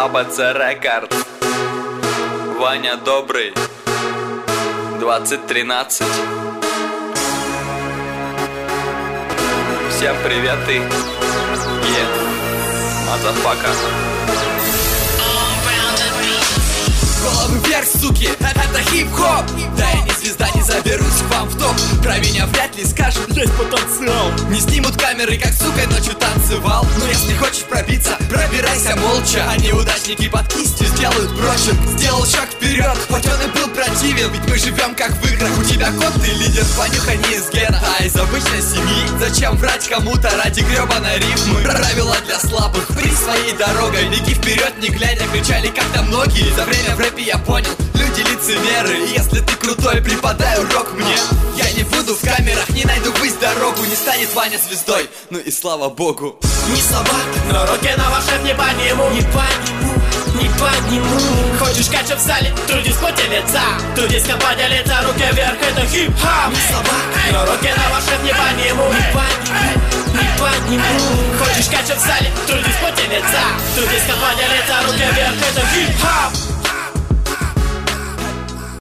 ОБЦ Рекорд. Ваня Добрый, 2013. Всем привет и мазафака. Головы вверх, суки, это хип-хоп. Да я не звезда, не заберусь к вам в топ. Про меня вряд ли скажут, есть потенциал. Не снимут камеры, как сука ночью танцевал. Но если хочешь пробиться, пробирайся молча. А неудачники под кистью сделают прочерк. Сделал шаг вперед, хоть он и был противен. Ведь мы живем как в играх. У тебя кот, ты лидер, Ванюха не из гетто, а из обычной семьи. Зачем врать кому-то ради гребаной рифмы? Правила для слабых, при своей дорогой. Беги вперед, не глядя, кричали как-то многие. За время в рэпе я понял, люди лицемеры. И если ты крутой, преподай урок мне. Я не буду в камерах, не найду ввысь дорогу. Не станет Ваня звездой, ну и слава богу. Не собак, но руки на вашем не подниму. Не подниму, не подниму. Хочешь качать в зале, трудись в поте лица. Трудись-ка поделиться, руки вверх, это хип-хоп. Не собак, но руки на вашем не подниму. Не подниму, не подниму. Хочешь качать в зале, трудись в поте лица. Трудись-ка поделиться, руки вверх, это хип-хоп.